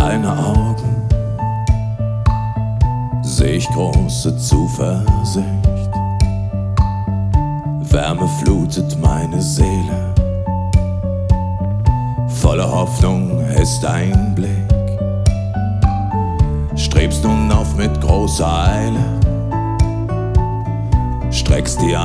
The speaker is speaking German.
deine Augen seh ich große Zuversicht. Wärme flutet meine Seele, voller Hoffnung ist dein Blick. Strebst nun auf mit großer Eile, streckst die